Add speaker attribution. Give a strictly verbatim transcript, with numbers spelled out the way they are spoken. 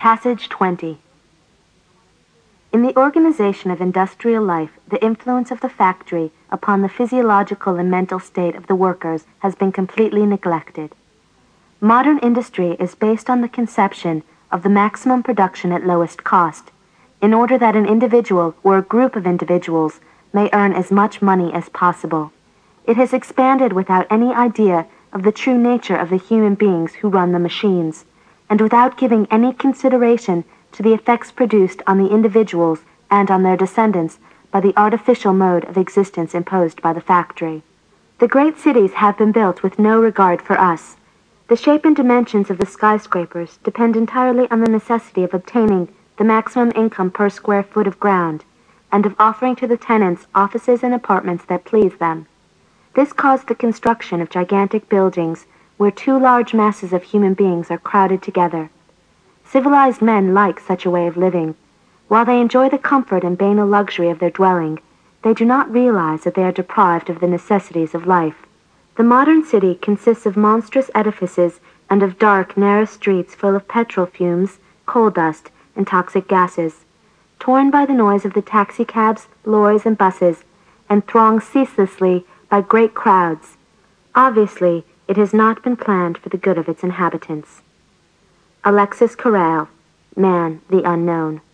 Speaker 1: Passage twenty. In the organization of industrial life, the influence of the factory upon the physiological and mental state of the workers has been completely neglected. Modern industry is based on the conception of the maximum production at lowest cost, in order that an individual or a group of individuals may earn as much money as possible. It has expanded without any idea of the true nature of the human beings who run the machines, and without giving any consideration to the effects produced on the individuals and on their descendants by the artificial mode of existence imposed by the factory. The great cities have been built with no regard for us. The shape and dimensions of the skyscrapers depend entirely on the necessity of obtaining the maximum income per square foot of ground, and of offering to the tenants offices and apartments that please them. This caused the construction of gigantic buildings where two large masses of human beings are crowded together. Civilized men like such a way of living. While they enjoy the comfort and banal luxury of their dwelling, they do not realize that they are deprived of the necessities of life. The modern city consists of monstrous edifices and of dark, narrow streets full of petrol fumes, coal dust, and toxic gases, torn by the noise of the taxicabs, lorries, and buses, and thronged ceaselessly by great crowds. Obviously, it has not been planned for the good of its inhabitants. Alexis Carrel, Man the Unknown.